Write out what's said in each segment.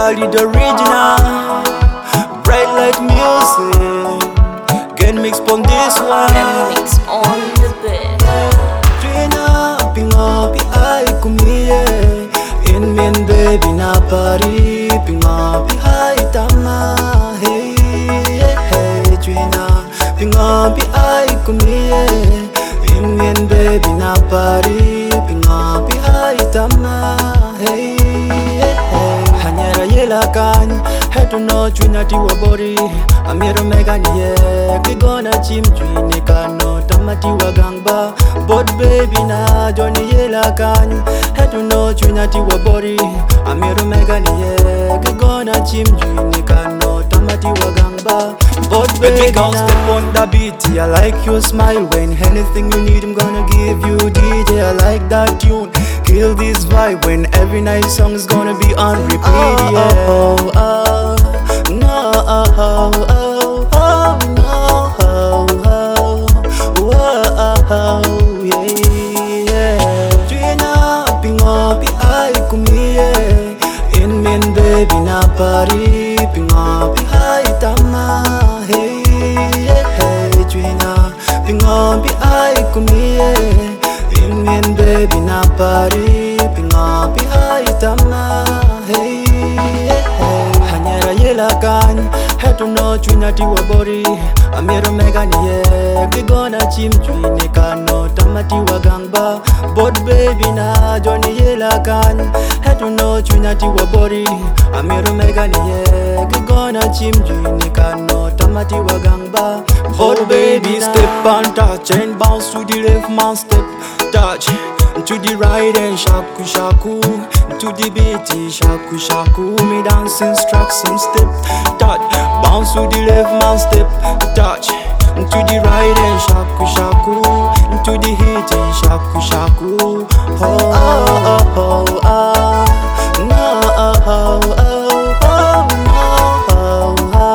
Khalid original, bright light music, get mixed on this one. And mix on the bed. Trina, pinga pi ay kumie, in min baby na pari, pinga pi ay tama, hey hey. Trina, pinga pi ay kumie, in min baby na pari, pinga pi ay tama, hey hey. Hanyara yela kan, head to no Trina tiwa body, amiro megani ye, we gonna chim Trina kano tamati wa gangba. But baby na Johnny yela kan, head to no Trina tiwa body, amiro megani ye, we gonna chim Trina kano tamati wa gangba. But baby girl step on the beat, I like your smile. When anything you need I'm gonna give you. DJ I like that tune, kill this vibe. When every night song is gonna be on repeat. Yeah. Oh, oh, oh, no, oh, oh, oh, oh, no, oh, oh, oh, oh, yeah, yeah. Trina, pinga pi ay kumie, in min baby na pari, pinga pi ay tama, hey, hey. Trina, pinga pi ay kumie, in min baby na pari, pinga pi ay tama, hey, hey. Hanyara yela kan, head to no Trina tiwa body, amiro megani ye, we gonna chim Trina kano tamati wa gangba. But baby na Johnny yela kan, head to no Trina tiwa body, amiro megani ye, we gonna chim Trina kano tamati wa gangba. But baby step and touch and bounce to the left man step, touch to the right and shaku shaku, to the beat shaku shaku. Me dance instruction step, touch, bounce to the left man step, touch to the right and shaku shaku, to the hit shaku shaku. Oh oh oh oh, no oh oh oh oh, no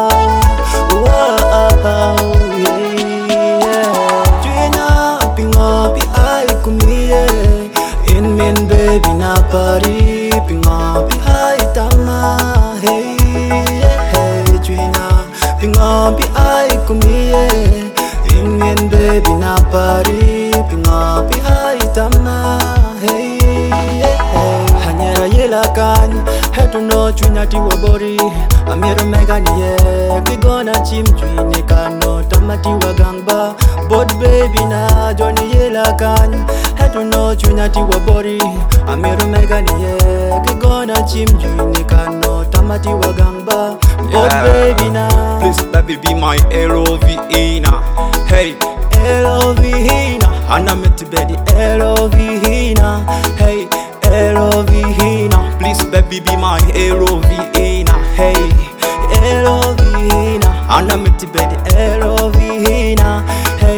oh oh, yeah. Trina, pinga pi ay kumie, in min baby na pari, pinga pi ay tama, hey hey. Trina, pinga pi ay kumie, in min baby na pari, pinga pi ay tama, hey hey. Hanyara yela kan, head to no Trina tiwa body, amiro megani ye, we gonna chim Trina kano tamati wa gangba. But baby na Johnny yela kan, head to no Trina tiwa body, amiro megani ye, we gonna chim Trina kano tamati wa gangba. But baby na, please baby be my LOVE na, hey LOVE na, Anna me to bed, LOVE na, hey LOVE na, please baby be my LOVE na, hey LOVE na, Anna me to bed, LOVE na, hey